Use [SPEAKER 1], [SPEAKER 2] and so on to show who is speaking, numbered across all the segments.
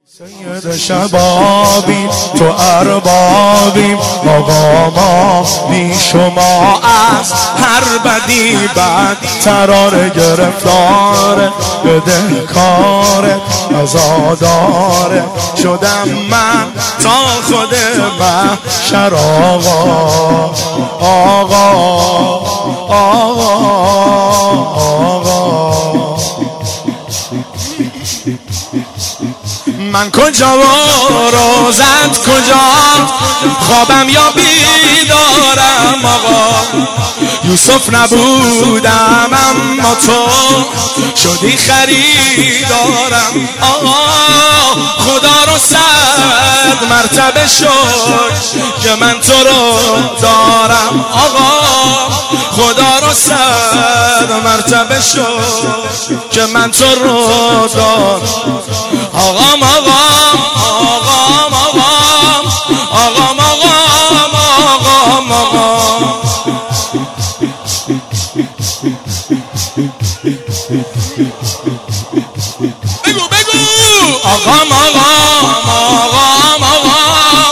[SPEAKER 1] سید شبابی تو اربابی آقا ما بی شما از هر بدی بد ترار گرفتار بده کار ازادار شدم من تا خود محشر آقا آقا آقا آقا من کجا و روزت کجا خوابم یا بیدارم آقا یوسف نبودم اما تو شدی خریدارم آقا خدا رو 100 مرتبه شد که من تو رو دارم آقا خدا رو 100 مرتبه شد که من تو رو دارم آقام آقام آقام آقام آقام آقام آقام آقام بگو بگو آقام آقام آقام آقام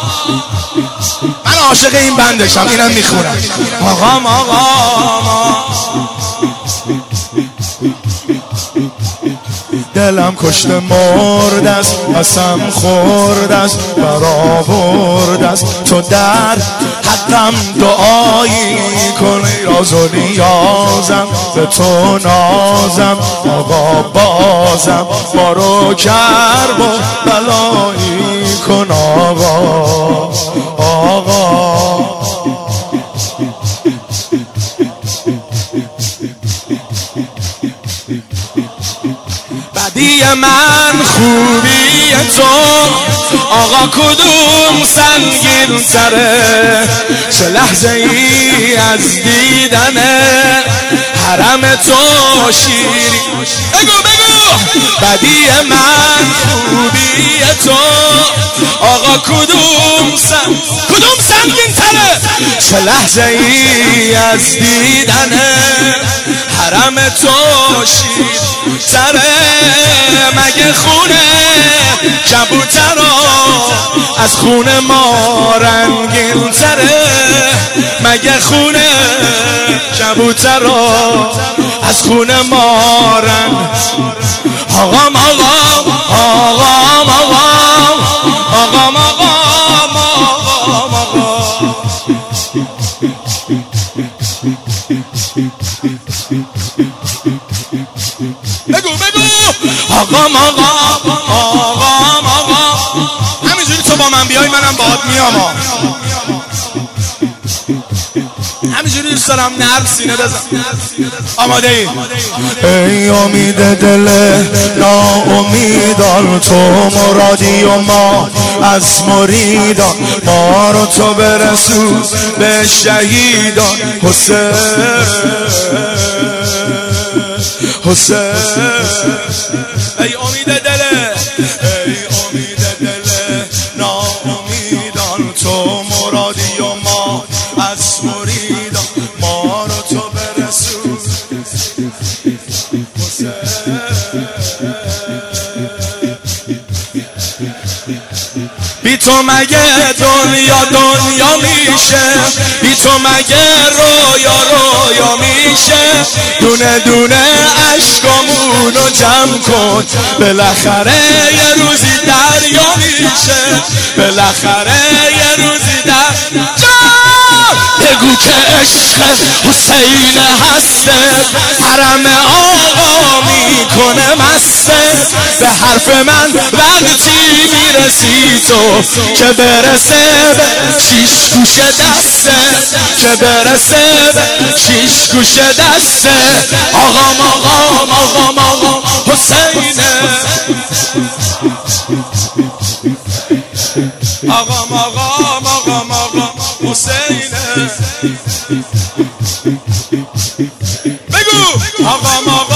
[SPEAKER 1] من عاشق این بندشم اینم میخونم آقام آقام دلم کشته مرد است قسم خورد است برآورد است تو در حقم دعایی کنی راز و نیازم به تو نازم آقا بازم بارو کرب و بلایی کن آقا آقا بدی من خوبی تو آقا کدوم سنگین تره چه لحظه ای از دیدن حرم تو شیری بگو بگو بدی من خوبی تو آقا کدوم سنگین تره چه لحظه ای از دیدن حرم تو شیر سره مگه خونه کبوترا از خونه ما رنگین تره مگه خونه کبوترا از خونه ما رنگ آقام آقام آقام آقام آقام آقام آقام آقام بگو بگو آقام آقام آقام آقام همینجوری تو با من بیای منم باهات میام همینجوری دوست دارم نرم سینه بزن آماده ای امید دل ناامیدان تو مرادی و ما از مریدان ما رو تو برسون به شهیدان حسین ای امید دل ای امید دل ناامیدان تو مرادی و ما از مریدان ما رو تو برسون بی تو مگه دنیا میشه بی تو مگه رویا میشه دونه دونه عشقامونو جمع کن بالاخره یه روزی دریا میشه بالاخره یه روزی دریا بگو که عشق حسین هسته حرم آقا میکنه مسته به حرف من وقتی میرسی تو که برسه به 6 گوش دسته که برسه به 6 گوش دسته آقام آقام آقام آقام حسینه آقام آقام آقام آقام حسینه بگو آقام آقام